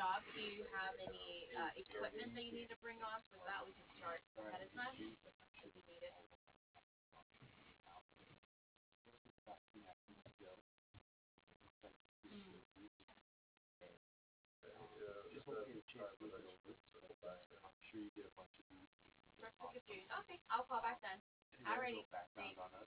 job, do you have any equipment that you need to bring on? So with that, we can start ahead of time if you need it. Mm. First week of June. Okay, I'll call back then. Alrighty. Thanks.